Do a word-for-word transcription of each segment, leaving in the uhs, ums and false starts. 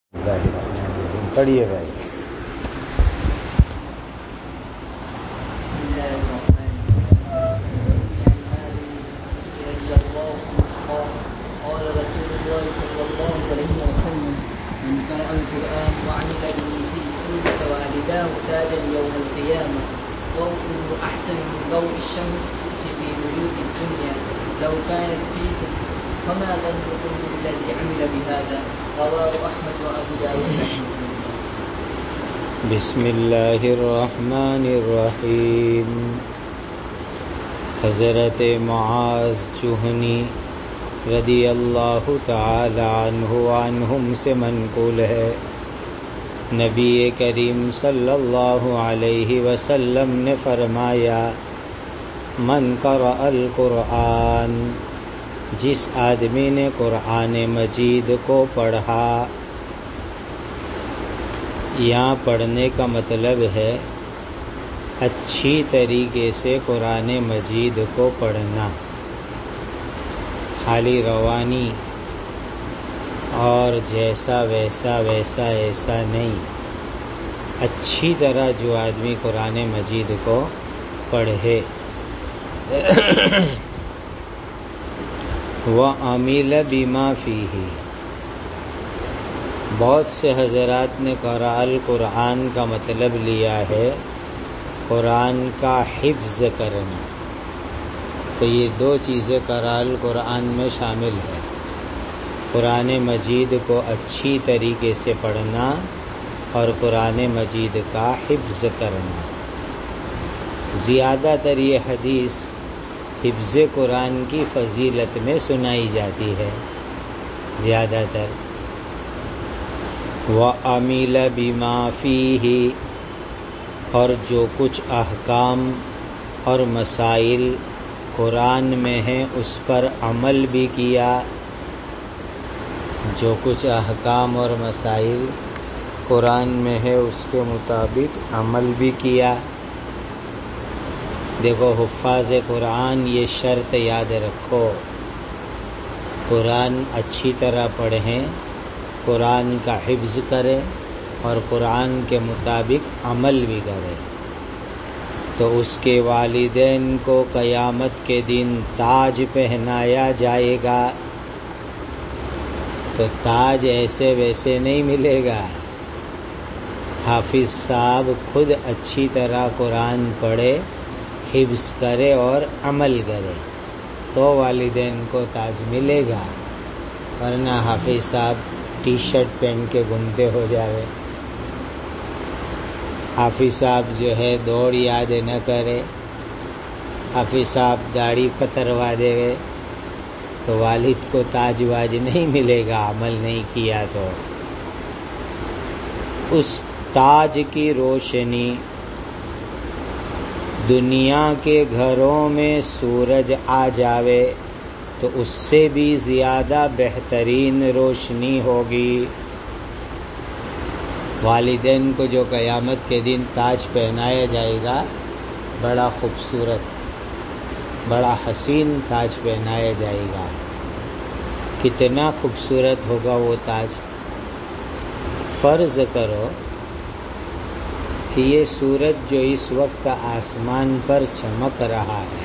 پڑھیے بھائی. بسم الله الرحمن الرحيم. عن هذه رضي الله عنه قال قال رسول الله صلى الله عليه وسلم من قرأ القرآن وعمل به في ألبس والداه تاجا يوم القيامة ضوءه أحسن من ضوء الشمس في بيوت الدنيا لو كانت فيكم فما ظنكم بالذي عمل بهذا رواه أحمد وأبو داود رحمه الله. بسم اللہ الرحمن الرحیم. حضرت معاذ جہنی رضی اللہ تعالی عنہ عنہم سے منقول ہے، نبی کریم صلی اللہ علیہ وسلم نے فرمایا، من قرأ القرآن، جس آدمی نے قرآن مجید کو پڑھا. یہاں پڑھنے کا مطلب ہے اچھی طریقے سے قرآن مجید کو پڑھنا، خالی روانی اور جیسا ویسا ویسا ایسا نہیں. اچھی طرح جو آدمی قرآن مجید کو پڑھے. وَعَمِلَ بِمَا فِيهِ، بہت سے حضرات نے قرأ القرآن کا مطلب لیا ہے قرآن کا حفظ کرنا. تو یہ دو چیزیں قرأ القرآن میں شامل ہے، قرآن مجید کو اچھی طریقے سے پڑھنا اور قرآن مجید کا حفظ کرنا. زیادہ تر یہ حدیث حفظ قرآن کی فضیلت میں سنائی جاتی ہے، زیادہ تر. وَعَمِلَ بِمَا فِيهِ، اور جو کچھ احکام اور مسائل قرآن میں ہیں اس پر عمل بھی کیا. جو کچھ احکام اور مسائل قرآن میں ہے اس کے مطابق عمل بھی کیا. دیکھو حفاظ قرآن یہ شرط یاد رکھو، قرآن اچھی طرح پڑھیں، قرآن کا حفظ کرے اور قرآن کے مطابق عمل بھی کرے تو اس کے والدین کو قیامت کے دن تاج پہنایا جائے گا. تو تاج ایسے ویسے نہیں ملے گا. حافظ صاحب خود اچھی طرح قرآن پڑھے، حفظ کرے اور عمل کرے تو والدین کو تاج ملے گا، ورنہ حافظ صاحب ٹی شرٹ پہن کے گھومتے ہو جاوے، حافظ صاحب جو ہے دوڑ یاد نہ کرے، حافظ صاحب داڑھی کتروا دے گے تو والد کو تاج واج نہیں ملے گا، عمل نہیں کیا تو. اس تاج کی روشنی دنیا کے گھروں میں سورج آ جاوے تو اس سے بھی زیادہ بہترین روشنی ہوگی. والدین کو جو قیامت کے دن تاج پہنایا جائے گا، بڑا خوبصورت بڑا حسین تاج پہنایا جائے گا. کتنا خوبصورت ہوگا وہ تاج. فرض کرو کہ یہ سورج جو اس وقت آسمان پر چمک رہا ہے،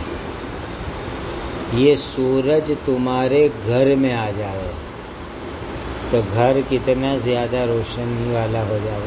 یہ سورج تمہارے گھر میں آ جائے تو گھر کتنا زیادہ روشنی والا ہو جائے.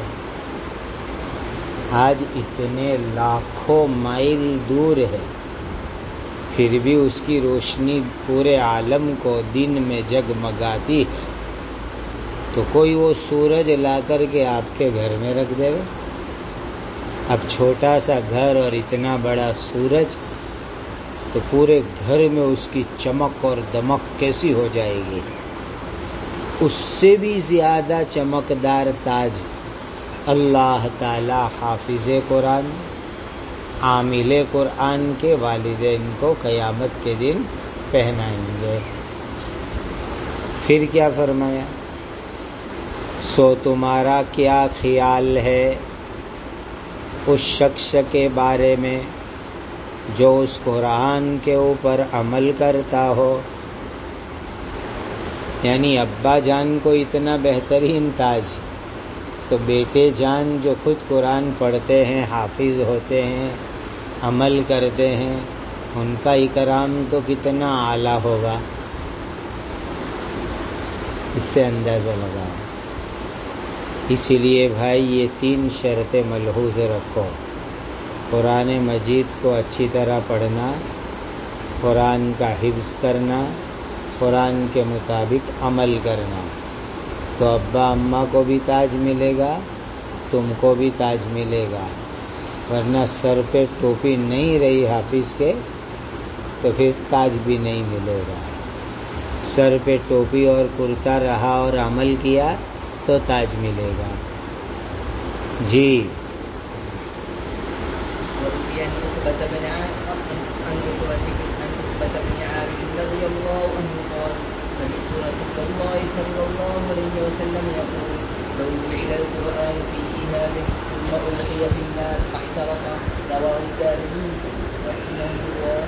آج اتنے لاکھوں مائل دور ہے پھر بھی اس کی روشنی پورے عالم کو دن میں جگمگاتی ہے. تو کوئی وہ سورج لا کر کے آپ کے گھر میں رکھ دے. اب چھوٹا سا گھر اور اتنا بڑا سورج، تو پورے گھر میں اس کی چمک اور دمک کیسی ہو جائے گی. اس سے بھی زیادہ چمکدار تاج اللہ تعالی حافظ قرآن عامل قرآن کے والدین کو قیامت کے دن پہنائیں گے. پھر کیا فرمایا؟ سو تمہارا کیا خیال ہے اس شخص کے بارے میں جو اس قرآن کے اوپر عمل کرتا ہو یعنی ابا جان کو اتنا بہترین تاج، تو بیٹے جان جو خود قرآن پڑھتے ہیں، حافظ ہوتے ہیں، عمل کرتے ہیں، ان کا اکرام تو کتنا اعلیٰ ہوگا، اس سے اندازہ لگاؤ۔ اسی لیے بھائی یہ تین شرطیں ملحوظ رکھو، قرآن مجید کو اچھی طرح پڑھنا، قرآن کا حفظ کرنا، قرآن کے مطابق عمل کرنا، تو ابا اماں کو بھی تاج ملے گا، تم کو بھی تاج ملے گا۔ ورنہ سر پہ ٹوپی نہیں رہی حافظ کے تو پھر تاج بھی نہیں ملے گا۔ سر پہ ٹوپی اور کرتا رہا اور عمل کیا تو تاج ملے گا۔ جی رضي الله عنه قال سمعت رسول الله صلى الله عليه وسلم يقول لو جعل القرآن في إهاب ثم ألقي في النار احترق رواه الدارمي رحمه الله۔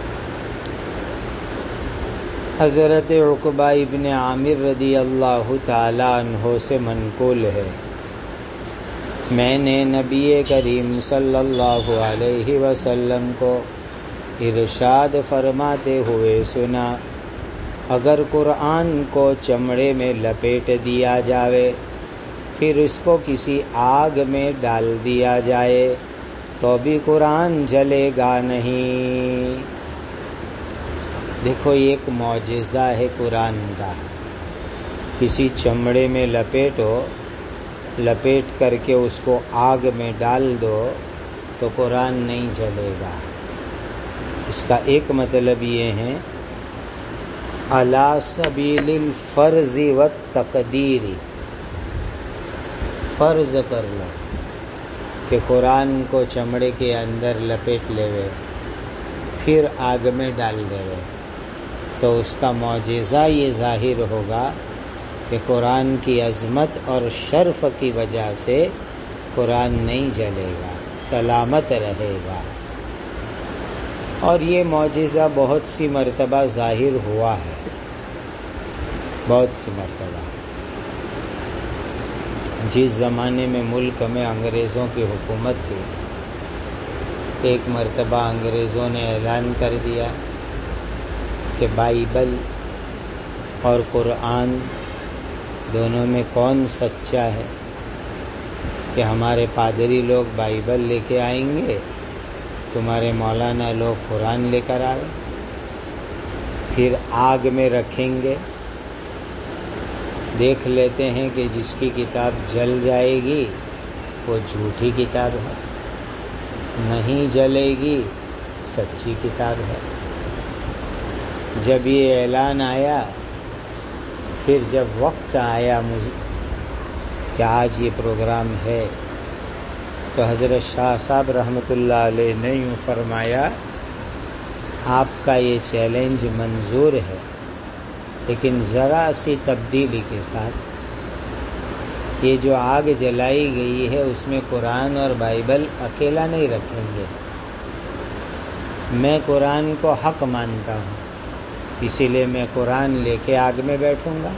حضرت عقبہ ابن عامر رضی اللہ تعالی عنہ سے منقول ہے، میں نے نبی کریم صلی اللہ علیہ وسلم کو ارشاد فرماتے ہوئے سنا، اگر قرآن کو چمڑے میں لپیٹ دیا جائے پھر اس کو کسی آگ میں ڈال دیا جائے تو بھی قرآن جلے گا نہیں۔ دیکھو یہ ایک معجزہ ہے قرآن کا، کسی چمڑے میں لپیٹو، لپیٹ کر کے اس کو آگ میں ڈال دو تو قرآن نہیں جلے گا۔ اس کا ایک مطلب یہ ہے علی سبیل الفرض والتقدیر، فرض کر لو کہ قرآن کو چمڑے کے اندر لپیٹ لے وے پھر آگ میں ڈال دے وے، تو اس کا معجزہ یہ ظاہر ہوگا کہ قرآن کی عظمت اور شرف کی وجہ سے قرآن نہیں جلے گا، سلامت رہے گا۔ اور یہ معجزہ بہت سی مرتبہ ظاہر ہوا ہے، بہت سی مرتبہ۔ جس زمانے میں ملک میں انگریزوں کی حکومت تھی، ایک مرتبہ انگریزوں نے اعلان کر دیا کہ بائبل اور قرآن دونوں میں کون سچا ہے، کہ ہمارے پادری لوگ بائبل لے کے آئیں گے، تمہارے مولانا لوگ قرآن لے کر آئے، پھر آگ میں رکھیں گے، دیکھ لیتے ہیں کہ جس کی کتاب جل جائے گی وہ جھوٹی کتاب ہے، نہیں جلے گی سچی کتاب ہے۔ جب یہ اعلان آیا، پھر جب وقت آیا مجھے کہ آج یہ پروگرام ہے، تو حضرت شاہ صاحب رحمۃ اللہ علیہ نے یوں فرمایا، آپ کا یہ چیلنج منظور ہے، لیکن ذرا سی تبدیلی کے ساتھ۔ یہ جو آگ جلائی گئی ہے اس میں قرآن اور بائبل اکیلا نہیں رکھیں گے، میں قرآن کو حق مانتا ہوں، اسی لیے میں قرآن لے کے آگ میں بیٹھوں گا۔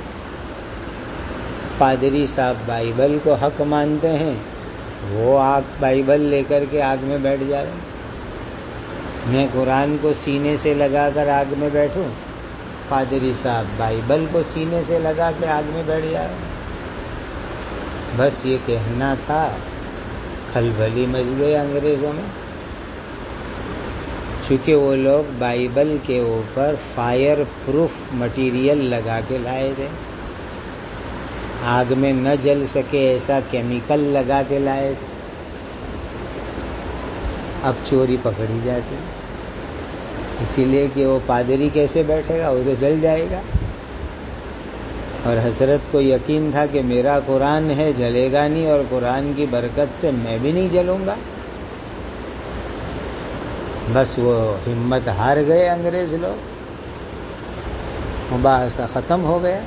پادری صاحب بائبل کو حق مانتے ہیں، وہ آگ بائبل لے کر کے آگ میں بیٹھ جائے، میں قرآن کو سینے سے لگا کر آگ میں بیٹھوں، پادری صاحب بائبل کو سینے سے لگا کے آگ میں بیٹھ جائے۔ بس یہ کہنا تھا، کھلبلی مچ گئی انگریزوں میں، چونکہ وہ لوگ بائبل کے اوپر فائر پروف مٹیریل لگا کے لائے تھے، آگ میں نہ جل سکے ایسا کیمیکل لگا کے لائے تھے۔ اب چوری پکڑی جاتی، اسی لیے کہ وہ پادری کیسے بیٹھے گا، وہ تو جل جائے گا۔ اور حضرت کو یقین تھا کہ میرا قرآن ہے، جلے گا نہیں، اور قرآن کی برکت سے میں بھی نہیں جلوں گا۔ بس وہ ہمت ہار گئے انگریز لوگ، مباحثہ ختم ہو گیا۔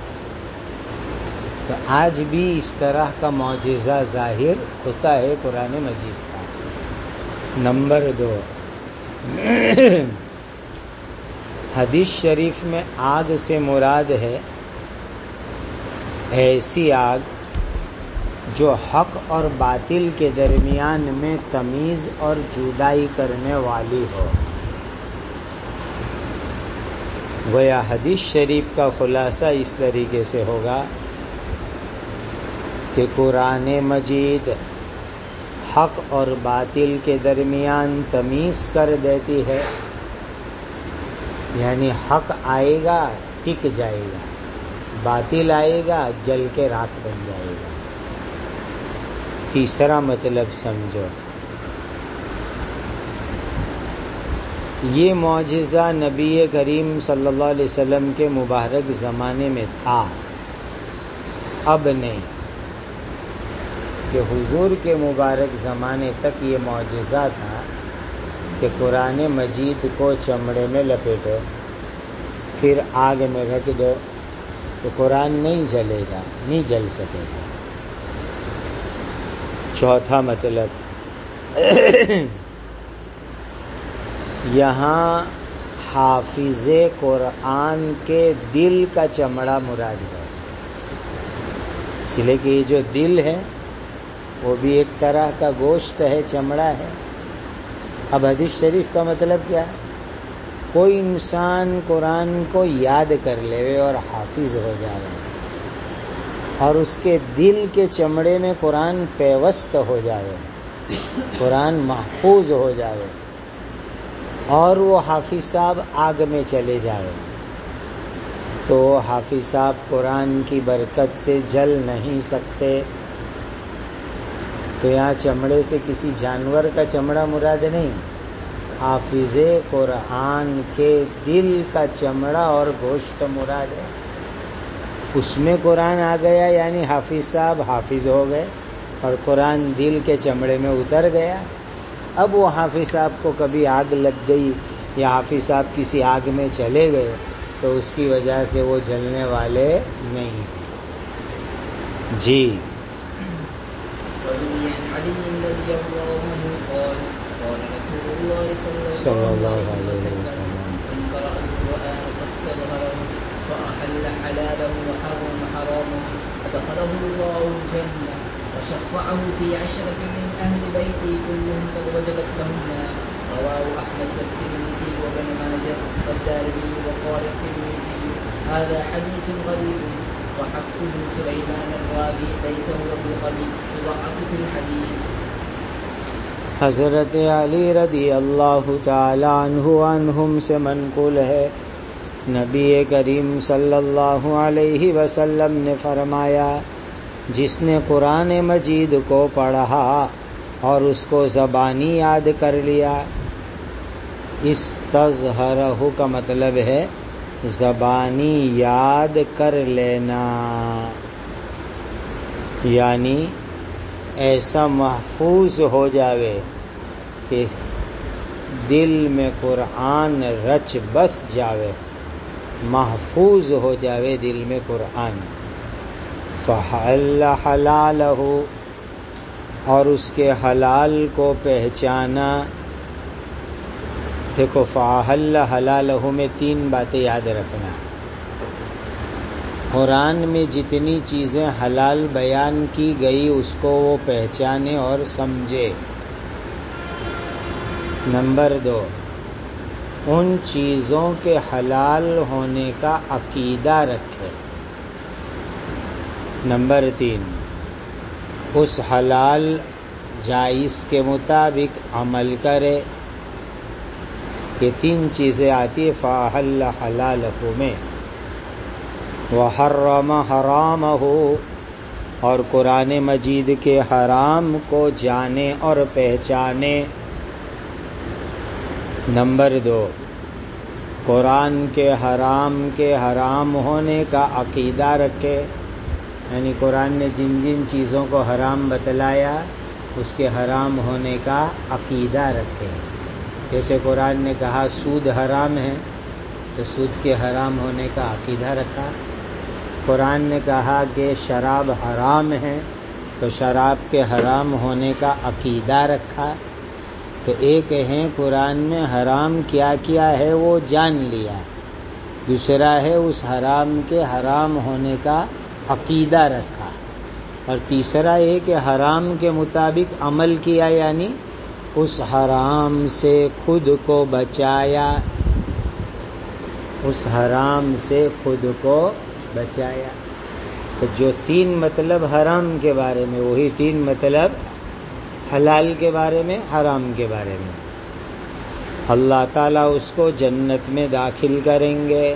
تو آج بھی اس طرح کا معجزہ ظاہر ہوتا ہے قرآن مجید کا۔ نمبر دو، حدیث شریف میں آگ سے مراد ہے ایسی آگ جو حق اور باطل کے درمیان میں تمیز اور جدائی کرنے والی ہو. گویا حدیث شریف کا خلاصہ اس طریقے سے ہوگا کہ قرآن مجید حق اور باطل کے درمیان تمیز کر دیتی ہے، یعنی حق آئے گا ٹک جائے گا، باطل آئے گا جل کے راکھ بن جائے گا. تیسرا مطلب سمجھو، یہ معجزہ نبی کریم صلی اللہ علیہ وسلم کے مبارک زمانے میں تھا، اب نہیں. کہ حضور کے مبارک زمانے تک یہ معجزہ تھا کہ قرآن مجید کو چمڑے میں لپیٹو پھر آگ میں رکھ دو تو قرآن نہیں جلے گا، نہیں جل سکے گا. چوتھا مطلب، یہاں حافظ قرآن کے دل کا چمڑا مراد ہے، اس لیے کہ یہ جو دل ہے وہ بھی ایک طرح کا گوشت ہے، چمڑا ہے. اب حدیث شریف کا مطلب کیا ہے؟ کوئی انسان قرآن کو یاد کر لے اور حافظ ہو جائے اور اس کے دل کے چمڑے میں قرآن پیوست ہو جائے، قرآن محفوظ ہو جائے اور وہ حافظ صاحب آگ میں چلے جائے تو حافظ صاحب قرآن کی برکت سے جل نہیں سکتے. تو یہاں چمڑے سے کسی جانور کا چمڑا مراد نہیں، حافظ قرآن کے دل کا چمڑا اور گوشت مراد ہے. اس میں قرآن آ گیا یعنی حافظ صاحب حافظ ہو گئے اور قرآن دل کے چمڑے میں اتر گیا. اب وہ حافظ صاحب کو کبھی آگ لگ گئی یا حافظ صاحب کسی آگ میں چلے گئے تو اس کی وجہ سے وہ جلنے والے نہیں. جی صلی اللہ علیہ وسلم فأحل حلاله وحرم حرامه فدخله الله الجنة وشفعه في عشرة من أهل بيته كلهم قد وجبت لهم النار. رواه أحمد والترمذي وابن ماجه والدارمي وقال الترمذي هذا حديث غريب وحفص بن سليمان الرابي ليس هو بالقوي يضعف في الحديث. حضرت علی رضی اللہ تعالی عنہ عنہم سے منقول ہے، نبی کریم صلی اللہ علیہ وسلم نے فرمایا، جس نے قرآن مجید کو پڑھا اور اس کو زبانی یاد کر لیا، استظہرہ کا مطلب ہے زبانی یاد کر لینا، یعنی ایسا محفوظ ہو جاوے کہ دل میں قرآن رچ بس جاوے، محفوظ ہو جاوے دل میں قرآن. فحل حلالہ، اور اس کے حلال کو پہچانا. دیکھو فحل حلالہ میں تین باتیں یاد رکھنا. قرآن میں جتنی چیزیں حلال بیان کی گئی اس کو وہ پہچانے اور سمجھے. نمبر دو، ان چیزوں کے حلال ہونے کا عقیدہ رکھے. نمبر تین، اس حلال جائز کے مطابق عمل کرے. یہ تین چیزیں آتی ہے فاحل حلالہ میں. وحرم حرامہ، اور قرآن مجید کے حرام کو جانے اور پہچانے. نمبر دو، قرآن کے حرام کے حرام ہونے کا عقیدہ رکھے، یعنی قرآن نے جن جن چیزوں کو حرام بتلایا اس کے حرام ہونے کا عقیدہ رکھے. جیسے قرآن نے کہا سود حرام ہے تو سود کے حرام ہونے کا عقیدہ رکھا. قرآن نے کہا کہ شراب حرام ہے تو شراب کے حرام ہونے کا عقیدہ رکھا. تو ایک ہے قرآن میں حرام کیا کیا ہے وہ جان لیا، دوسرا ہے اس حرام کے حرام ہونے کا عقیدہ رکھا، اور تیسرا یہ کہ حرام کے مطابق عمل کیا، یعنی اس حرام سے خود کو بچایا، اس حرام سے خود کو بچایا۔ تو جو تین مطلب حرام کے بارے میں، وہی تین مطلب حلال کے بارے میں، حرام کے بارے میں۔ اللہ تعالیٰ اس کو جنت میں داخل کریں گے۔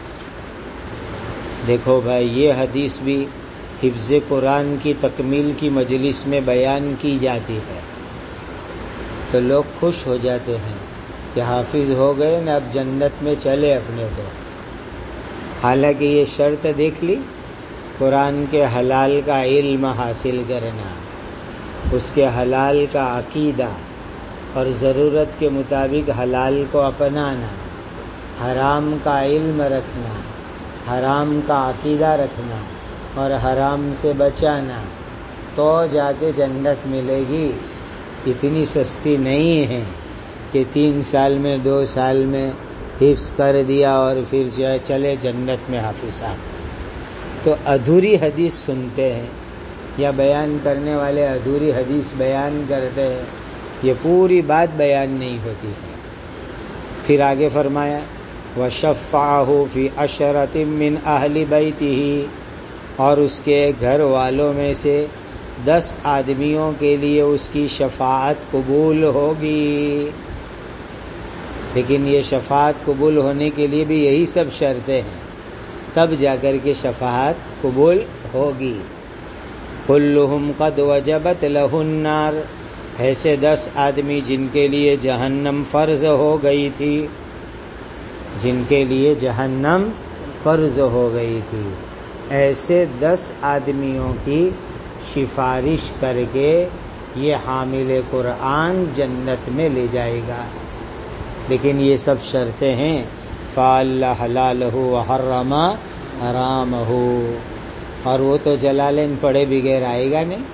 دیکھو بھائی، یہ حدیث بھی حفظ قرآن کی تکمیل کی مجلس میں بیان کی جاتی ہے تو لوگ خوش ہو جاتے ہیں کہ حافظ ہو گئے نا، اب جنت میں چلے اپنے تو۔ حالانکہ یہ شرط دیکھ لی، قرآن کے حلال کا علم حاصل کرنا، اس کے حلال کا عقیدہ اور ضرورت کے مطابق حلال کو اپنانا، حرام کا علم رکھنا، حرام کا عقیدہ رکھنا اور حرام سے بچانا، تو جا کے جنت ملے گی۔ اتنی سستی نہیں ہے کہ تین سال میں، دو سال میں حفظ کر دیا اور پھر جو ہے چلے جنت میں حافظ صاحب۔ تو ادھوری حدیث سنتے ہیں یا بیان کرنے والے ادھوری حدیث بیان کرتے ہیں، یہ پوری بات بیان نہیں ہوتی ہے۔ پھر آگے فرمایا وَشَفَّعَهُ فِي عَشْرَةٍ مِّنْ أَهْلِ بَيْتِهِ، اور اس کے گھر والوں میں سے دس آدمیوں کے لیے اس کی شفاعت قبول ہوگی۔ لیکن یہ شفاعت قبول ہونے کے لیے بھی یہی سب شرطیں ہیں، تب جا کر کے شفاعت قبول ہوگی۔ كُلُّهُمْ قَدْ وَجَبَتْ لَهُ النَّارُ، ایسے دس آدمی جن کے لیے جہنم فرض ہو گئی تھی، جن کے لیے جہنم فرض ہو گئی تھی، ایسے دس آدمیوں کی سفارش کر کے یہ حامل قرآن جنت میں لے جائے گا۔ لیکن یہ سب شرطیں ہیں، فَأَحَلَّ حَلَالَهُ وَحَرَّمَ حَرَامَهُ، اور وہ تو جلالین پڑھے بغیر آئے گا نہیں۔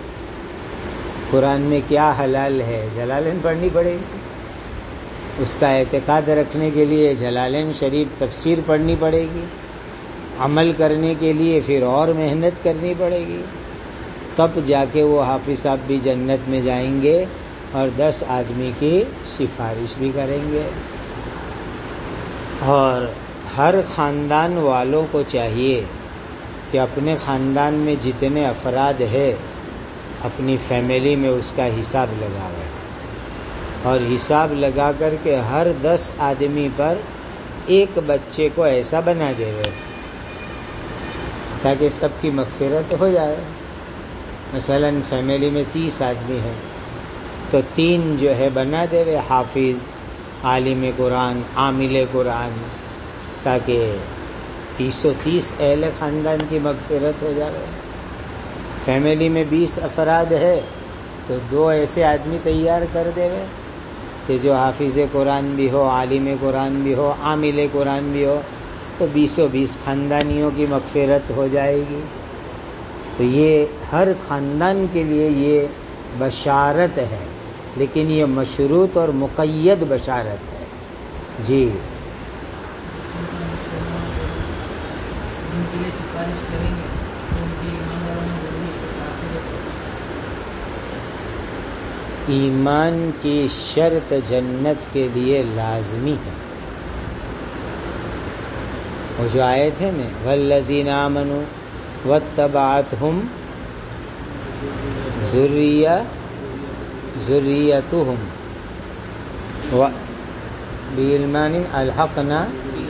قرآن میں کیا حلال ہے جلالین پڑھنی پڑے گی، اس کا اعتقاد رکھنے کے لیے جلالین شریف تفسیر پڑھنی پڑے گی، عمل کرنے کے لیے پھر اور محنت کرنی پڑے گی، تب جا کے وہ حافظ صاحب بھی جنت میں جائیں گے اور دس آدمی کی سفارش بھی کریں گے۔ اور ہر خاندان والوں کو چاہیے کہ اپنے خاندان میں جتنے افراد ہیں اپنی فیملی میں اس کا حساب لگاوے، اور حساب لگا کر کے ہر دس آدمی پر ایک بچے کو ایسا بنا دے گئے تاکہ سب کی مغفرت ہو جائے۔ مثلا فیملی میں تیس آدمی ہیں تو تین جو ہے بنا دے گئے حافظ، عالم قرآن، عامل قرآن، تاکہ تیس سو تیس اہل خاندان کی مغفرت ہو جائے۔ فیملی میں بیس افراد ہے تو دو ایسے آدمی تیار کر دے گئے کہ جو حافظ قرآن بھی ہو، عالم قرآن بھی ہو، عامل قرآن بھی ہو، تو بیسوں بیس خاندانیوں کی مغفرت ہو جائے گی۔ تو یہ ہر خاندان کے لیے یہ بشارت ہے، لیکن یہ مشروط اور مقید بشارت ہے۔ جی ایمان کی شرط جنت کے لیے لازمی ہے۔ وہ جو آیت ہے نا والذین آمنوا واتبعتہم ذریہ ذریتہم بإیمان الحقنا،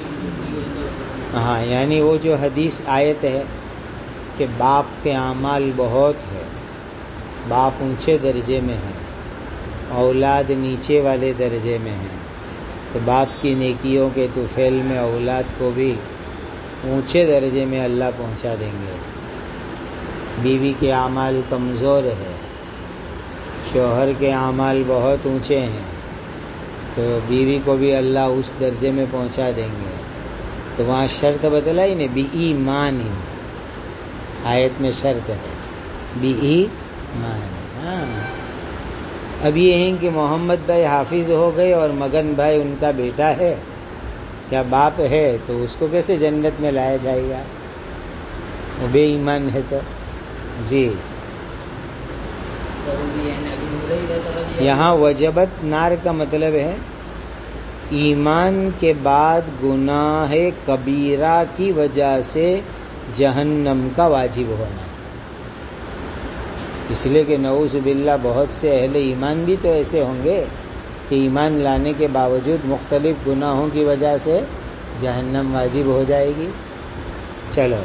ہاں یعنی وہ جو حدیث آیت ہے کہ باپ کے اعمال بہت ہے، باپ اونچے درجے میں ہے، اولاد نیچے والے درجے میں ہے، تو باپ کی نیکیوں کے طفیل میں اولاد کو بھی اونچے درجے میں اللہ پہنچا دیں گے۔ بیوی کے اعمال کمزور ہے، شوہر کے اعمال بہت اونچے ہیں، تو بیوی کو بھی اللہ اس درجے میں پہنچا دیں گے۔ تو وہاں شرط بتلائی نے بی ایمان، آیت میں شرط ہے بی ایمان۔ ہاں اب یہ ہیں کہ محمد بھائی حافظ ہو گئے اور مگن بھائی ان کا بیٹا ہے یا باپ ہے، تو اس کو کیسے جنت میں لایا جائے گا؟ وہ بے ایمان ہے تو جی یہاں وجبت نار کا مطلب ہے ایمان کے بعد گناہ کبیرہ کی وجہ سے جہنم کا واجب ہونا. اس لیے کہ نعوذ باللہ بہت سے اہل ایمان بھی تو ایسے ہوں گے کہ ایمان لانے کے باوجود مختلف گناہوں کی وجہ سے جہنم واجب ہو جائے گی. چلو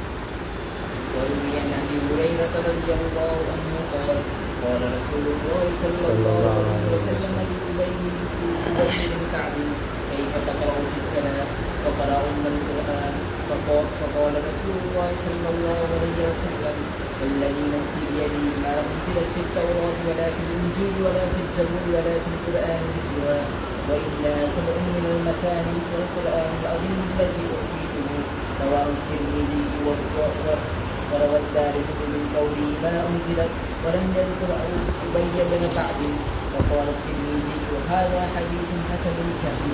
قال رسول الله صلى الله عليه وسلم لأبي بن كعب كيف تقرأ في الصلاة فقرأ أم القرآن فقال رسول الله صلى الله عليه وسلم والذي نفسي بيده ما أنزلت في التوراة ولا في الإنجيل ولا في الزبور ولا في القرآن مثلها وإلا سبع من المثاني والقرآن العظيم الذي أوتيته. رواه الترمذي وروى الدارمي من قوله ما أنزلت ولم يذكر أبي بن كعب وقال الترمذي هذا حديث حسن صحيح.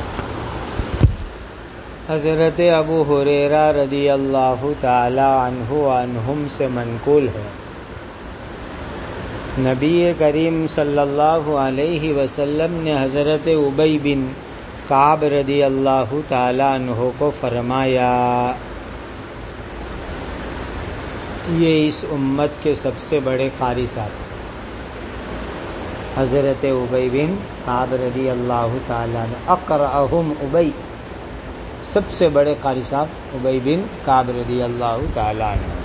حضرت ابو ہریرہ رضی اللہ تعالی عنہ عنہم سے منقول ہے نبی کریم صلی اللہ علیہ وسلم نے حضرت ابی بن کعب رضی اللہ تعالی عنہ کو فرمایا یہ اس امت کے سب سے بڑے قاری صاحب حضرت ابی بن کعب رضی اللہ تعالی عنہ اقرأہم ابی سب سے بڑے قاری صاحب ابی بن کعب رضی اللہ تعالی عنہ.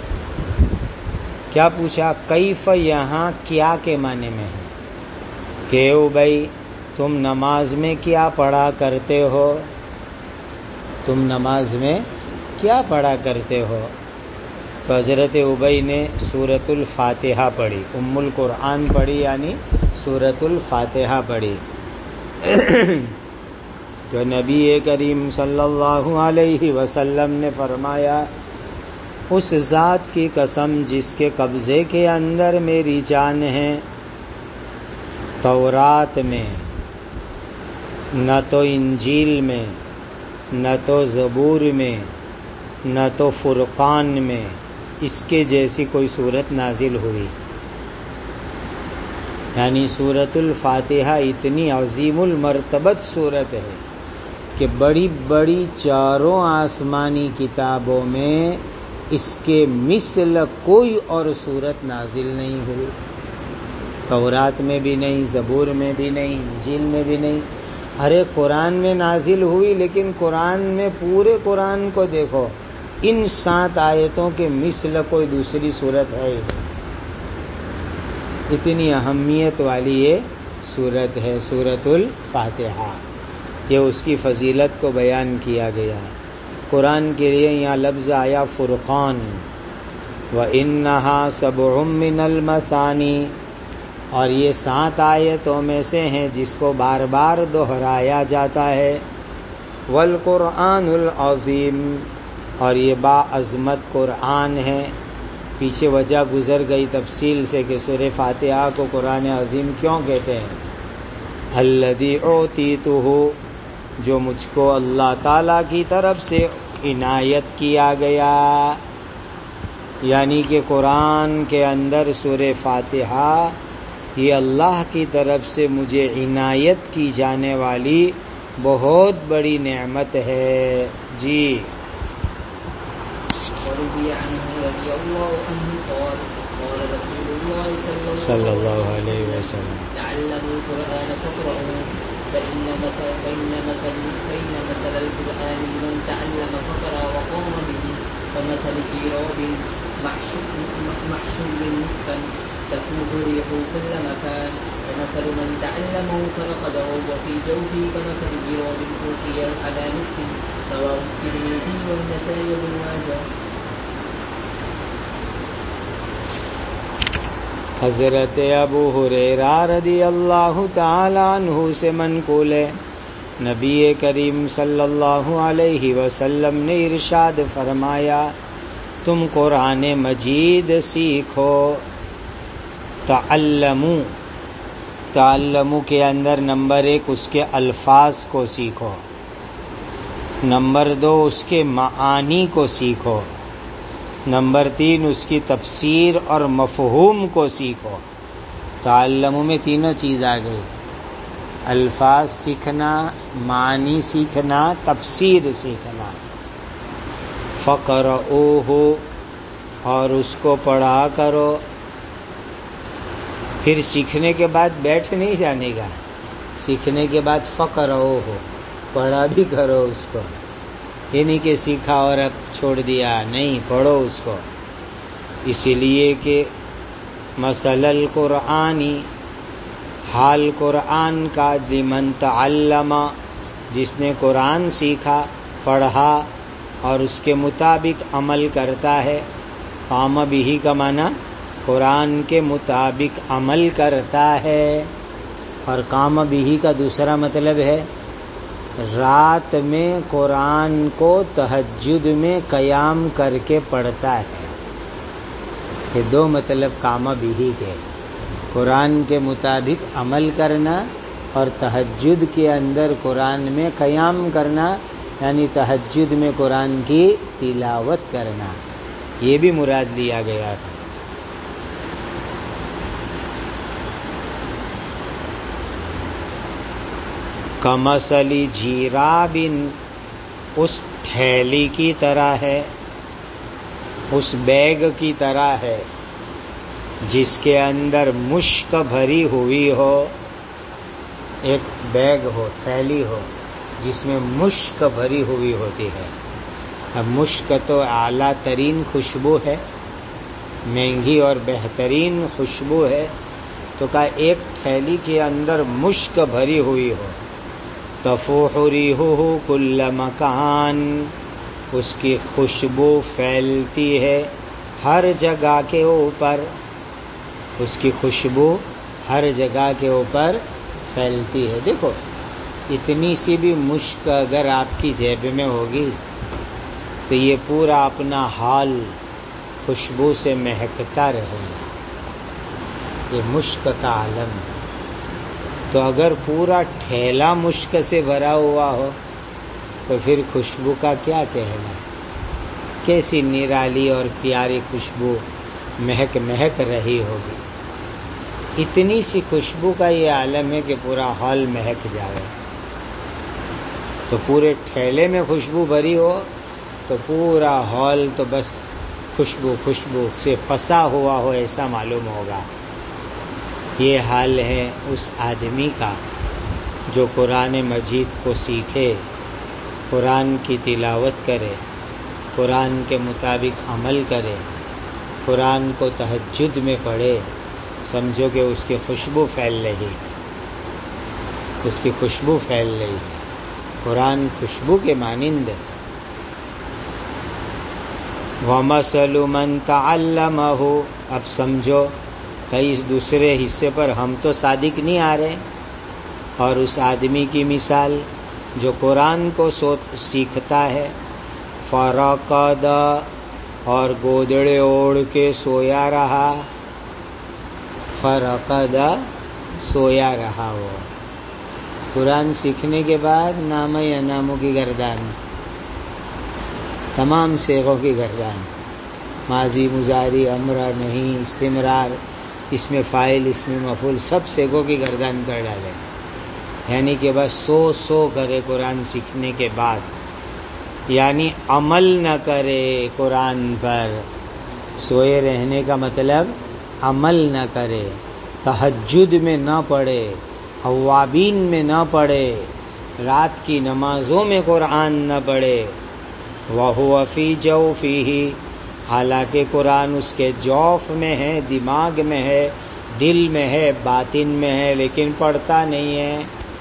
کیا پوچھا؟ کیف یہاں کیا کے معنی میں ہے کہ ابی تم نماز میں کیا پڑھا کرتے ہو تم نماز میں کیا پڑھا کرتے ہو تو حضرت ابی نے سورۃ الفاتحہ پڑھی ام القرآن پڑھی یعنی سورۃ الفاتحہ پڑھی. تو نبی کریم صلی اللہ علیہ وسلم نے فرمایا اس ذات کی قسم جس کے قبضے کے اندر میری جان ہے تورات میں نہ تو انجیل میں نہ تو زبور میں نہ تو فرقان میں اس کے جیسی کوئی صورت نازل ہوئی. یعنی سورۃ الفاتحہ اتنی عظیم المرتبت صورت ہے کہ بڑی بڑی چاروں آسمانی کتابوں میں اس کے مثل کوئی اور صورت نازل نہیں ہوئی. تورات میں بھی نہیں زبور میں بھی نہیں انجیل میں بھی نہیں. ارے قرآن میں نازل ہوئی لیکن قرآن میں پورے قرآن کو دیکھو ان سات آیتوں کے مثل کوئی دوسری صورت ہے ہی نہیں. اتنی اہمیت والی یہ صورت ہے سورۃ الفاتحہ. یہ اس کی فضیلت کو بیان کیا گیا ہے. قرآن کے لیے یہاں لفظ آیا فرقان وَإِنَّهَا سَبْعٌ مِّنَ الْمَثَانِي اور یہ سات آیتوں میں سے ہیں جس کو بار بار دہرایا جاتا ہے. وَالْقُرْآنُ الْعَظِيمُ اور یہ با عظمت قرآن ہے. پیچھے وجہ گزر گئی تفصیل سے کہ سورہ فاتحہ کو قرآن عظیم کیوں کہتے ہیں. الَّذِي أُوتِيتُهُ جو مجھ کو اللہ تعالیٰ کی طرف سے عنایت کیا گیا یعنی کہ قرآن کے اندر سورہ فاتحہ یہ اللہ کی طرف سے مجھے عنایت کی جانے والی بہت بڑی نعمت ہے. جی صلی اللہ علیہ وسلم تعلموا القرآن فاقرؤوه فإن مثل فإن مثل فإن مثل القرآن لمن تعلم فقرأ وقام به فمثل جراب محشو مسكا تفوح ريحه كل مكان ومثل من تعلمه فرقده وفي جوفه كمثل جراب ألقي على مسك. رواه الترمذي والنسائي وابن ماجه. حضرت ابو ہریرہ رضی اللہ تعالی عنہ سے منقول ہے نبی کریم صلی اللہ علیہ وسلم نے ارشاد فرمایا تم قرآن مجید سیکھو. تعلموا تعلموا کے اندر نمبر ایک اس کے الفاظ کو سیکھو، نمبر دو اس کے معانی کو سیکھو، نمبر تین اس کی تفسیر اور مفہوم کو سیکھو. تعلم میں تینوں چیز آ گئی، الفاظ سیکھنا، معنی سیکھنا، تفسیر سیکھنا. فقرؤہ، اور اس کو پڑھا کرو. پھر سیکھنے کے بعد بیٹھ نہیں جانے کا، سیکھنے کے بعد فقرؤہ، پڑھا بھی کرو اس کو. یہ نہیں کہ سیکھا اور اب چھوڑ دیا، نہیں، پڑھو اس کو. اسی لیے کہ مثل القرآنی، حال قرآن کا، لمن تعلم، جس نے قرآن سیکھا، پڑھا اور اس کے مطابق عمل کرتا ہے. قام بہ کا معنی قرآن کے مطابق عمل کرتا ہے، اور قام بہ کا دوسرا مطلب ہے رات میں قرآن کو تہجد میں قیام کر کے پڑھتا ہے. یہ دو مطلب قام بہ کے، قرآن کے مطابق عمل کرنا اور تہجد کے اندر قرآن میں قیام کرنا، یعنی تہجد میں قرآن کی تلاوت کرنا، یہ بھی مراد لیا گیا ہے. کمثل جیراب، اس تھیلی کی طرح ہے، اس بیگ کی طرح ہے جس کے اندر مشک بھری ہوئی ہو. ایک بیگ ہو، تھیلی ہو جس میں مشک بھری ہوئی ہوتی ہے. اب مشک تو اعلیٰ ترین خوشبو ہے، مہنگی اور بہترین خوشبو ہے، تو کہا ایک تھیلی کے اندر مشک بھری ہوئی ہو. تفوح ریحہ کل مکان، اس کی خوشبو پھیلتی ہے ہر جگہ کے اوپر، اس کی خوشبو ہر جگہ کے اوپر پھیلتی ہے. دیکھو اتنی سی بھی مشک اگر آپ کی جیب میں ہوگی تو یہ پورا اپنا حال خوشبو سے مہکتا رہے گا. یہ مشک کا عالم ہے. تو اگر پورا ٹھیلا مشک سے بھرا ہوا ہو تو پھر خوشبو کا کیا کہنا، کیسی نرالی اور پیاری خوشبو مہک مہک رہی ہوگی. اتنی سی خوشبو کا یہ عالم ہے کہ پورا ہال مہک جائے. تو پورے ٹھیلے میں خوشبو بھری ہو تو پورا ہال تو بس خوشبو خوشبو سے پھنسا ہوا ہو ایسا معلوم ہوگا. یہ حال ہے اس آدمی کا جو قرآن مجید کو سیکھے، قرآن کی تلاوت کرے، قرآن کے مطابق عمل کرے، قرآن کو تہجد میں پڑھے. سمجھو کہ اس کی خوشبو پھیل رہی ہے، اس کی خوشبو پھیل رہی ہے. قرآن خوشبو کے مانند ہے. وَمَثَلُ مَنْ تَعَلَّمَهُ، اب سمجھو کئی اس دوسرے حصے پر ہم تو صادق نہیں آ رہے. اور اس آدمی کی مثال جو قرآن کو سیکھتا ہے، فَرَقَدَ، اور گودڑے اوڑھ کے سویا رہا. فرقد، سویا رہا. وہ قرآن سیکھنے کے بعد نام یا ناموں کی گردان، تمام صیغوں کی گردان، ماضی، مضارع، امر، نہیں، استمرار، اس میں فاعل، اس میں مفعول، سب صیغوں کی گردان کر ڈالے. یعنی کہ بس سو سو کرے قرآن سیکھنے کے بعد، یعنی عمل نہ کرے قرآن پر. سوئے رہنے کا مطلب عمل نہ کرے، تہجد میں نہ پڑھے، اوابین میں نہ پڑھے، رات کی نمازوں میں قرآن نہ پڑھے. وَهُوَ فِي جَوْفِهِ، حالانکہ قرآن اس کے جوف میں ہے، دماغ میں ہے، دل میں ہے، باطن میں ہے، لیکن پڑھتا نہیں ہے.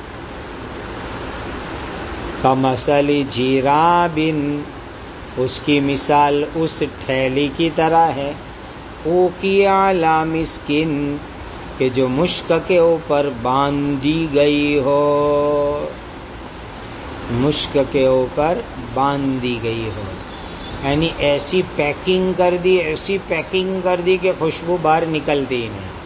کَمَثَلِ جِرَابٍ، اس کی مثال اس ٹھیلی کی طرح ہے، اوقیہ علی مسکن، کہ جو مشک کے اوپر باندھی گئی ہو، مشک کے اوپر باندھی گئی ہو. یعنی ایسی پیکنگ کر دی، ایسی پیکنگ کر دی کہ خوشبو باہر نکلتی ہی نہیں.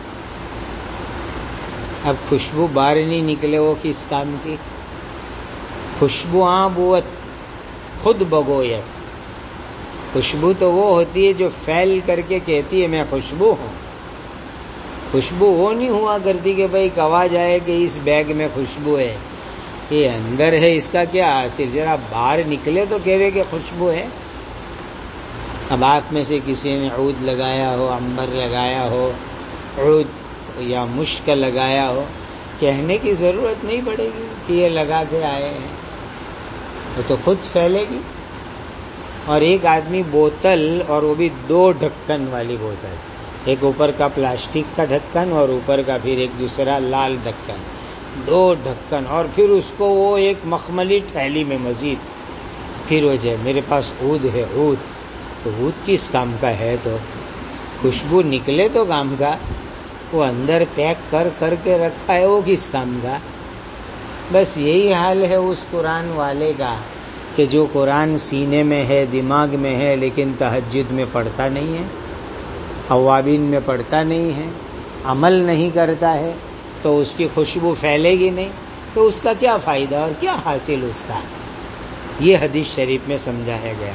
اب خوشبو باہر نہیں نکلے وہ کس کام کی؟ خوشبو آبوت خود بگویت، خوشبو تو وہ ہوتی ہے جو پھیل کر کے کہتی ہے میں خوشبو ہوں. خوشبو وہ نہیں ہوا کرتی کہ بھائی کہا جائے کہ اس بیگ میں خوشبو ہے، یہ اندر ہے، اس کا کیا حاصل، ذرا باہر نکلے تو کہے کہ خوشبو ہے. اب آپ میں سے کسی نے عود لگایا ہو، عنبر لگایا ہو، عود یا مشک لگایا ہو، کہنے کی ضرورت نہیں پڑے گی کہ یہ لگا کے آئے ہیں، وہ تو خود پھیلے گی. اور ایک آدمی بوتل، اور وہ بھی دو ڈھکن والی بوتل، ایک اوپر کا پلاسٹک کا ڈھکن اور اوپر کا پھر ایک دوسرا لال ڈھکن، دو ڈھکن، اور پھر اس کو وہ ایک مخملی تھیلی میں مزید پھر وہ جائے میرے پاس عود ہے. عود تو عود کس کام کا ہے؟ تو خوشبو نکلے تو کام کا، وہ اندر پیک کر کر کے رکھا ہے وہ کس کام کا؟ بس یہی حال ہے اس قرآن والے کا کہ جو قرآن سینے میں ہے، دماغ میں ہے، لیکن تہجد میں پڑھتا نہیں ہے، اوابین میں پڑھتا نہیں ہے، عمل نہیں کرتا ہے، تو اس کی خوشبو پھیلے گی نہیں، تو اس کا کیا فائدہ اور کیا حاصل اس کا؟ یہ حدیث شریف میں سمجھایا گیا.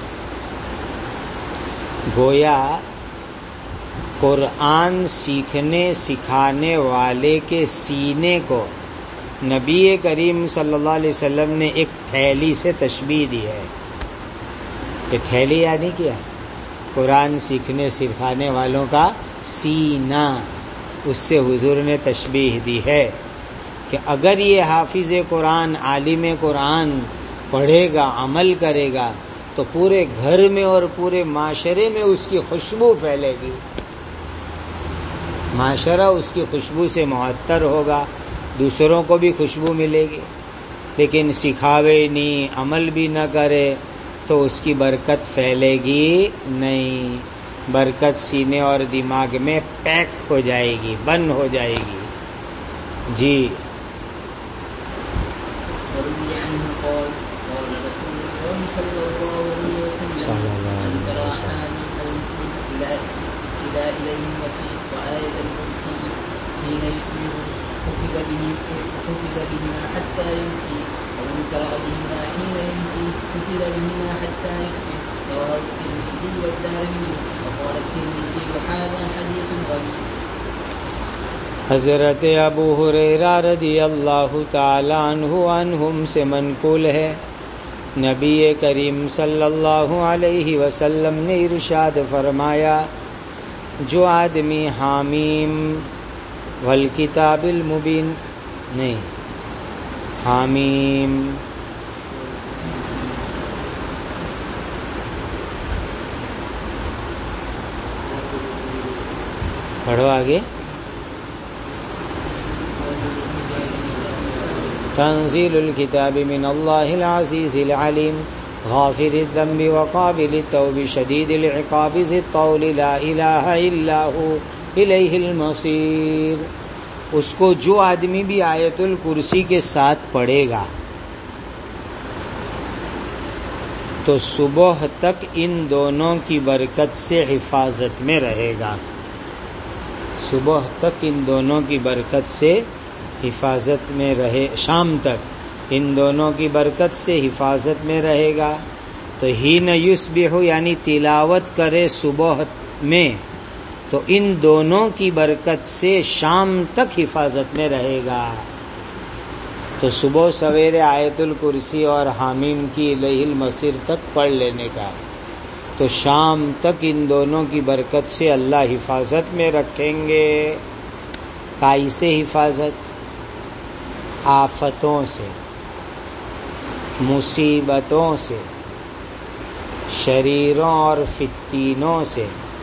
گویا قرآن سیکھنے سکھانے والے کے سینے کو نبی کریم صلی اللہ علیہ وسلم نے ایک تھیلی سے تشبیہ دی ہے. یہ تھیلی یعنی کیا؟ قرآن سیکھنے سکھانے والوں کا سینہ، اس سے حضور نے تشبیہ دی ہے کہ اگر یہ حافظ قرآن، عالم قرآن پڑھے گا، عمل کرے گا، تو پورے گھر میں اور پورے معاشرے میں اس کی خوشبو پھیلے گی، معاشرہ اس کی خوشبو سے معطر ہوگا، دوسروں کو بھی خوشبو ملے گی. لیکن سکھاوے نہیں، عمل بھی نہ کرے تو اس کی برکت پھیلے گی نہیں، برکت سینے اور دماغ میں پیک ہو جائے گی، بند ہو جائے گی. جی حفظ بهما حتى يمسي ومن قرأ بهما حين يمسي حفظ بهما حتى يصبح. رواه الترمذي والدارمي وقال الترمذي هذا حديث غريب. حضرت ابو ہریرہ رضی اللہ تعالی عنہ عنہم سے منقول ہے، نبی کریم صلی اللہ علیہ وسلم نے ارشاد فرمایا، جو آدمی حامیم والکتاب المبین، نہیں حامیم پڑھو آگے، تنزیل الکتاب من اللہ العزیز العلیم غافر الذنب وقابل التوب شدید العقاب ذی الطول لا الہ الا ہو الیہ المصیر. اس کو جو آدمی بھی آیت الکرسی کے ساتھ پڑھے گا تو صبح تک ان دونوں کی برکت سے حفاظت میں رہے گا، صبح تک ان دونوں کی برکت سے حفاظت میں رہے، شام تک ان دونوں کی برکت سے حفاظت میں رہے گا. تو حین یصبح یعنی تلاوت کرے صبح میں تو ان دونوں کی برکت سے شام تک حفاظت میں رہے گا. تو صبح سویرے آیت الکرسی اور حامیم کی الیہ المصیر تک پڑھ لینے کا، تو شام تک ان دونوں کی برکت سے اللہ حفاظت میں رکھیں گے. کائی سے حفاظت؟ آفتوں سے، مصیبتوں سے، شریروں اور فتینوں سے،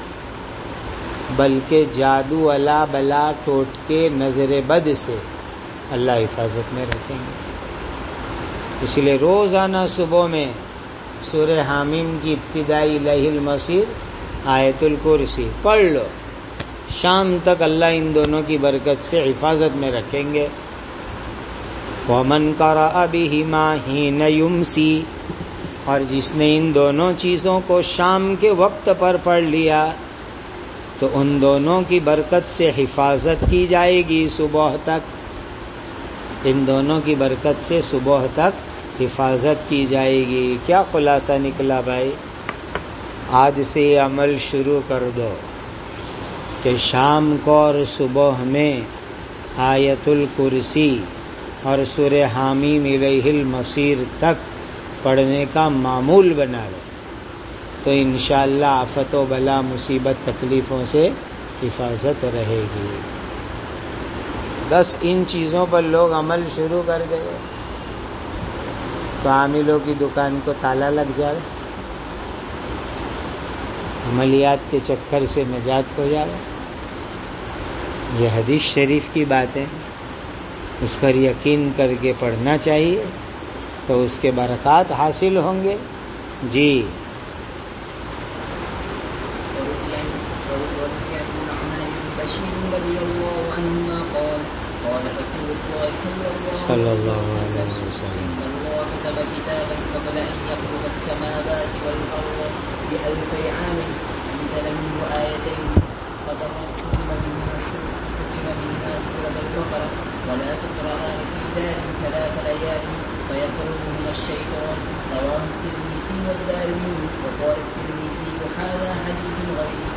بلکہ جادو الا بلا ٹوٹکے نظر بد سے اللہ حفاظت میں رکھیں گے. اس لیے روزانہ صبح میں سورہ حامیم کی ابتدائی الیہ المصیر، آیت الکرسی پڑھ لو، شام تک اللہ ان دونوں کی برکت سے حفاظت میں رکھیں گے. وَمَنْ قَرَأَ بِهِمَا حِينَ يُمْسِي، اور جس نے ان دونوں چیزوں کو شام کے وقت پر پڑھ لیا تو ان دونوں کی برکت سے حفاظت کی جائے گی صبح تک، ان دونوں کی برکت سے صبح تک حفاظت کی جائے گی. کیا خلاصہ نکلا بھائی؟ آج سے یہ عمل شروع کر دو کہ شام کو اور صبح میں آیت الکرسی اور سورہ حامیم الیہ المصیر تک پڑھنے کا معمول بنا لو، تو انشاءاللہ آفت و بلا مصیبت تکلیفوں سے حفاظت رہے گی۔ بس ان چیزوں پر لوگ عمل شروع کر دیں تو عاملوں کی دکان کو تالا لگ جائے، عملیات کے چکر سے نجات ہو جائے۔ یہ حدیث شریف کی باتیں، اس پر یقین کر کے پڑھنا چاہیے تو اس کے برکات حاصل ہوں گے۔ جی صلی اللہ علیہ وسلم كتب كتابا قبل أن يخلق السماوات والأرض بألف عام أنزل منه آيتين ختم بهما سورة البقرة ولا تقرآن في دار ثلاث ليال فيقربهما الشيطان رواه الترمذي والدارمي وقال الترمذي هذا حديث غريب۔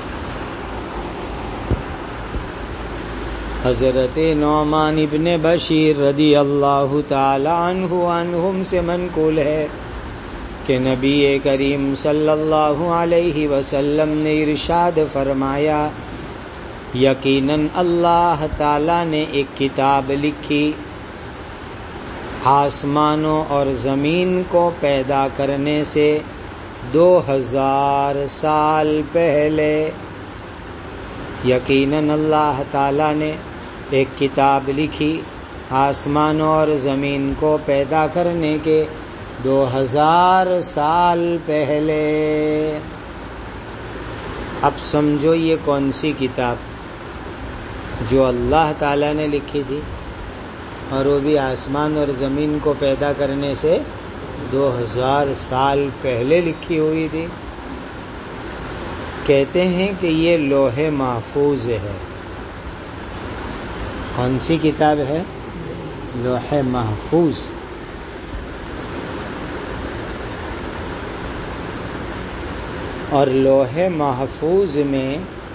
حضرت نعمان ابن بشیر رضی اللہ تعالی عنہ عنہم سے منقول ہے کہ نبی کریم صلی اللہ علیہ وسلم نے ارشاد فرمایا، یقیناً اللہ تعالی نے ایک کتاب لکھی آسمانوں اور زمین کو پیدا کرنے سے دو ہزار سال پہلے۔ یقیناً اللہ تعالی نے ایک کتاب لکھی آسمانوں اور زمین کو پیدا کرنے کے دو ہزار سال پہلے۔ اب سمجھو یہ کون سی کتاب جو اللہ تعالی نے لکھی تھی، اور وہ بھی آسمان اور زمین کو پیدا کرنے سے دو ہزار سال پہلے لکھی ہوئی تھی۔ کہتے ہیں کہ یہ لوح محفوظ ہے۔ کون سی کتاب ہے؟ لوح محفوظ۔ اور لوح محفوظ میں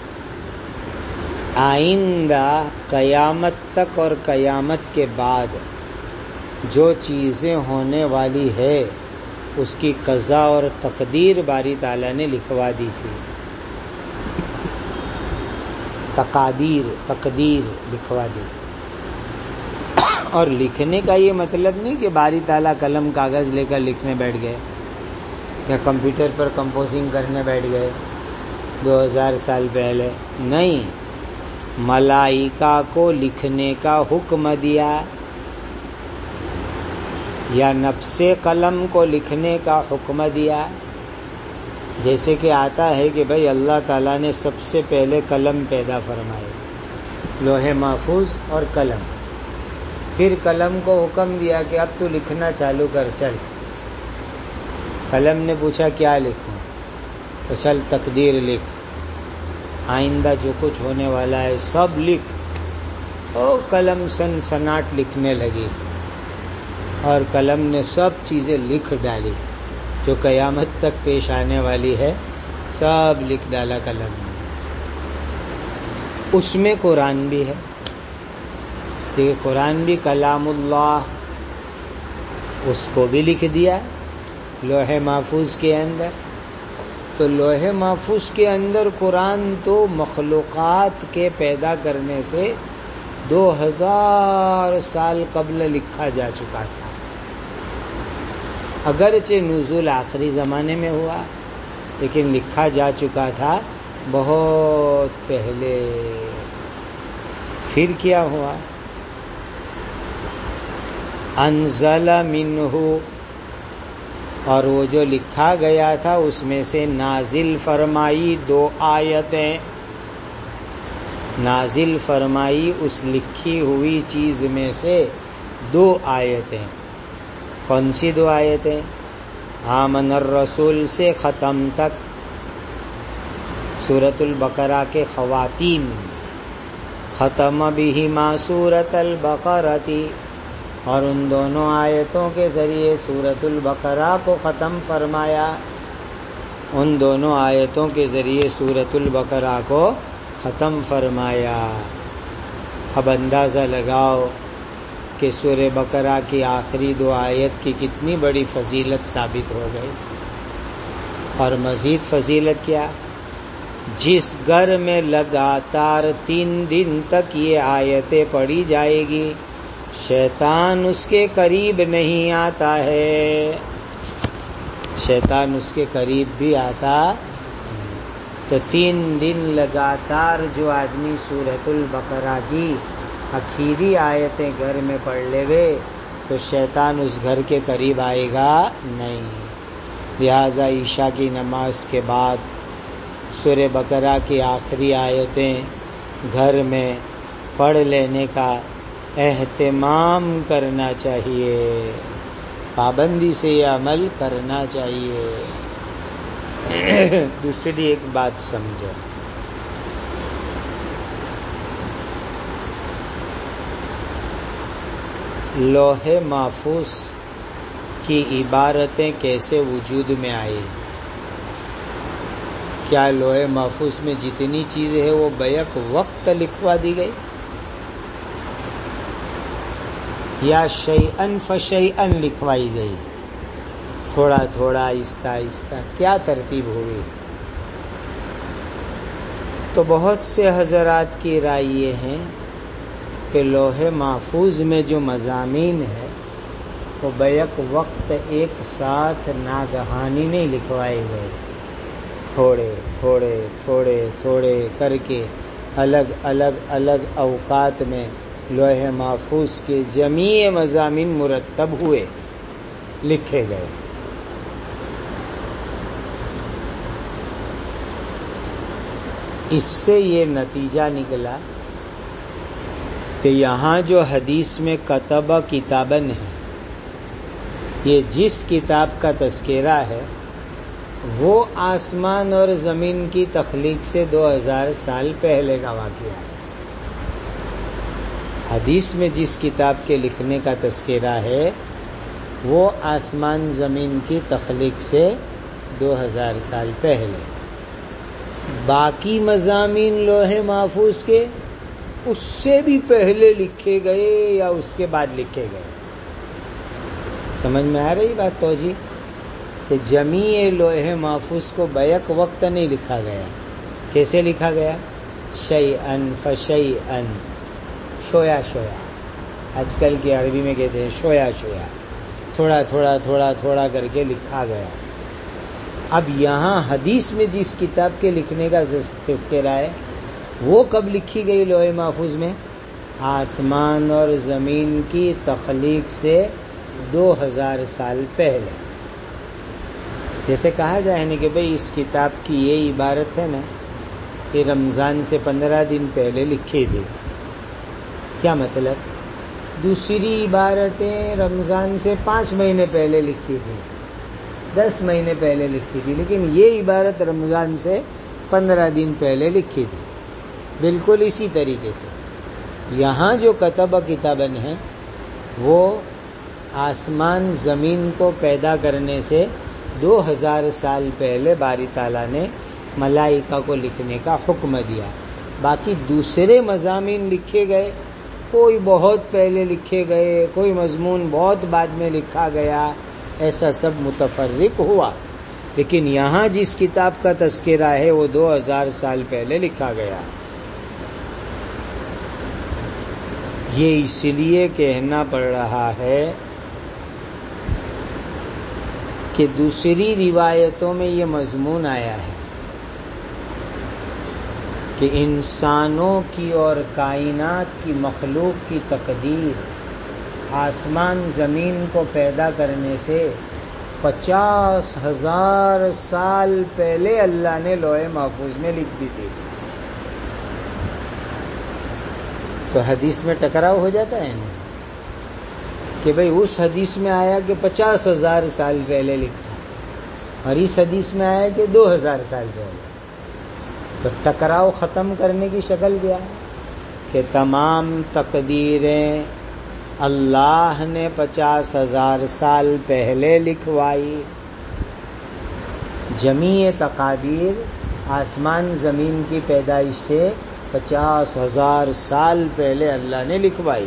آئندہ قیامت تک اور قیامت کے بعد جو چیزیں ہونے والی ہے اس کی قضا اور تقدیر باری تعالیٰ نے لکھوا دی تھی۔ تقادیر تقدیر لکھوا دی۔ اور لکھنے کا یہ مطلب نہیں کہ باری تعالیٰ قلم کاغذ لے کر لکھنے بیٹھ گئے یا کمپیوٹر پر کمپوزنگ کرنے بیٹھ گئے دو ہزار سال پہلے، نہیں، ملائکہ کو لکھنے کا حکم دیا یا نفس قلم کو لکھنے کا حکم دیا۔ جیسے کہ آتا ہے کہ بھئی اللہ تعالیٰ نے سب سے پہلے قلم پیدا فرمائے، لوح محفوظ اور قلم، پھر قلم کو حکم دیا کہ اب تو لکھنا چالو کر، چل۔ قلم نے پوچھا کیا لکھوں؟ تو چل تقدیر لکھ، آئندہ جو کچھ ہونے والا ہے سب لکھ۔ او قلم سن سناٹ لکھنے لگی اور قلم نے سب چیزیں لکھ ڈالی جو قیامت تک پیش آنے والی ہے، سب لکھ ڈالا قلم نے۔ اس میں قرآن بھی ہے، کہ قرآن بھی کلام اللہ، اس کو بھی لکھ دیا لوح محفوظ کے اندر۔ تو لوح محفوظ کے اندر قرآن تو مخلوقات کے پیدا کرنے سے دو ہزار سال قبل لکھا جا چکا تھا، اگرچہ نزول آخری زمانے میں ہوا لیکن لکھا جا چکا تھا بہت پہلے۔ پھر کیا ہوا؟ انزل منہ، اور وہ جو لکھا گیا تھا اس میں سے نازل فرمائی دو آیتیں، نازل فرمائی اس لکھی ہوئی چیز میں سے دو آیتیں۔ کون سی دو آیتیں؟ آمن الرسول سے ختم تک، سورۃ البقرہ کے خواتین، ختم بہما سورۃ البقرہ، اور ان دونوں آیتوں کے ذریعے سورۃ البقرہ کو ختم فرمایا۔ ان دونوں آیتوں کے ذریعے سورۃ البقرہ کو ختم فرمایا۔ اب اندازہ لگاؤ کہ سورہ بقرہ کی آخری دو آیت کی کتنی بڑی فضیلت ثابت ہو گئی۔ اور مزید فضیلت کیا؟ جس گھر میں لگاتار تین دن تک یہ آیتیں پڑھی جائے گی شیطان اس کے قریب نہیں آتا ہے، شیطان اس کے قریب بھی آتا۔ تو تین دن لگاتار جو آدمی سورۃ البقرہ کی آخری آیتیں گھر میں پڑھ لے گے تو شیطان اس گھر کے قریب آئے گا نہیں۔ لہذا عشاء کی نماز کے بعد سورہ بقرہ کی آخری آیتیں گھر میں پڑھ لینے کا اہتمام کرنا چاہیے، پابندی سے یہ عمل کرنا چاہیے۔ دوسری ایک بات سمجھو، لوح محفوظ کی عبارتیں کیسے وجود میں آئی؟ کیا لوح محفوظ میں جتنی چیزیں ہیں وہ بیک وقت لکھوا دی گئی، یا شیئن فشیئن لکھوائی گئی، تھوڑا تھوڑا آہستہ آہستہ؟ کیا ترتیب ہوئی؟ تو بہت سے حضرات کی رائے یہ ہے کہ لوح محفوظ میں جو مضامین ہے وہ بیک وقت ایک ساتھ ناگہانی نہیں لکھوائے گئے، تھوڑے تھوڑے تھوڑے تھوڑے کر کے الگ الگ الگ اوقات میں لوح محفوظ کے جمیع مضامین مرتب ہوئے، لکھے گئے۔ اس سے یہ نتیجہ نکلا کہ یہاں جو حدیث میں کتب کتابن ہے، یہ جس کتاب کا تذکرہ ہے وہ آسمان اور زمین کی تخلیق سے دو ہزار سال پہلے کا واقعہ ہے۔ حدیث میں جس کتاب کے لکھنے کا تذکرہ ہے وہ آسمان زمین کی تخلیق سے دو ہزار سال پہلے۔ باقی مضامین لوح محفوظ کے اس سے بھی پہلے لکھے گئے یا اس کے بعد لکھے گئے۔ سمجھ میں آ رہی بات توجہ؟ کہ جمیع لوح محفوظ کو بیک وقت نہیں لکھا گیا۔ کیسے لکھا گیا؟ شیئن فشیئن، شویا شویا، آج کل کی عربی میں کہتے ہیں شویا شویا، تھوڑا تھوڑا تھوڑا تھوڑا کر کے لکھا گیا۔ اب یہاں حدیث میں جس کتاب کے لکھنے کا تذکرہ ہے وہ کب لکھی گئی لوح محفوظ میں؟ آسمان اور زمین کی تخلیق سے دو ہزار سال پہلے۔ جیسے کہا جائے نا کہ بھئی اس کتاب کی یہ عبارت ہے نا، یہ رمضان سے پندرہ دن پہلے لکھی تھی، کیا مطلب؟ دوسری عبارتیں رمضان سے پانچ مہینے پہلے لکھی تھی، دس مہینے پہلے لکھی تھی، لیکن یہ عبارت رمضان سے پندرہ دن پہلے لکھی تھی۔ بالکل اسی طریقے سے یہاں جو کتب کتابن ہے وہ آسمان زمین کو پیدا کرنے سے دو ہزار سال پہلے باری تعالیٰ نے ملائکہ کو لکھنے کا حکم دیا۔ باقی دوسرے مضامین لکھے گئے، کوئی بہت پہلے لکھے گئے، کوئی مضمون بہت بعد میں لکھا گیا، ایسا سب متفرق ہوا۔ لیکن یہاں جس کتاب کا تذکرہ ہے وہ دو ہزار سال پہلے لکھا گیا۔ یہ اس لیے کہنا پڑ رہا ہے کہ دوسری روایتوں میں یہ مضمون آیا ہے کہ انسانوں کی اور کائنات کی مخلوق کی تقدیر آسمان زمین کو پیدا کرنے سے پچاس ہزار سال پہلے اللہ نے لوح محفوظ میں لکھ دی تھی۔ تو حدیث میں ٹکراؤ ہو جاتا ہے نا کہ بھئی اس حدیث میں آیا کہ پچاس ہزار سال پہلے لکھا اور اس حدیث میں آیا کہ دو ہزار سال پہلے۔ تو ٹکراؤ ختم کرنے کی شکل کیا ہے کہ تمام تقدیریں اللہ نے پچاس ہزار سال پہلے لکھوائی، جمیع تقادیر آسمان زمین کی پیدائش سے پچاس ہزار سال پہلے اللہ نے لکھوائی.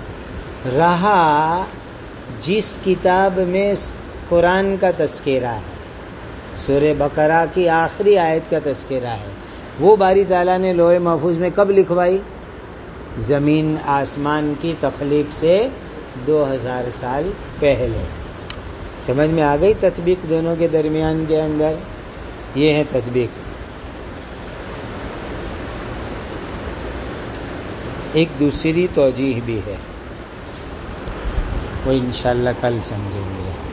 رہا جس کتاب میں قرآن کا تذکرہ ہے، سورہ بقرہ کی آخری آیت کا تذکرہ ہے، وہ باری تعالیٰ نے لوح محفوظ میں کب لکھوائی؟ زمین آسمان کی تخلیق سے دو ہزار سال پہلے. سمجھ میں آ گئی تطبیق دونوں کے درمیان کے اندر؟ یہ ہے تطبیق. ایک دوسری توجیہ بھی ہے، وہ انشاءاللہ کل سمجھیں گے.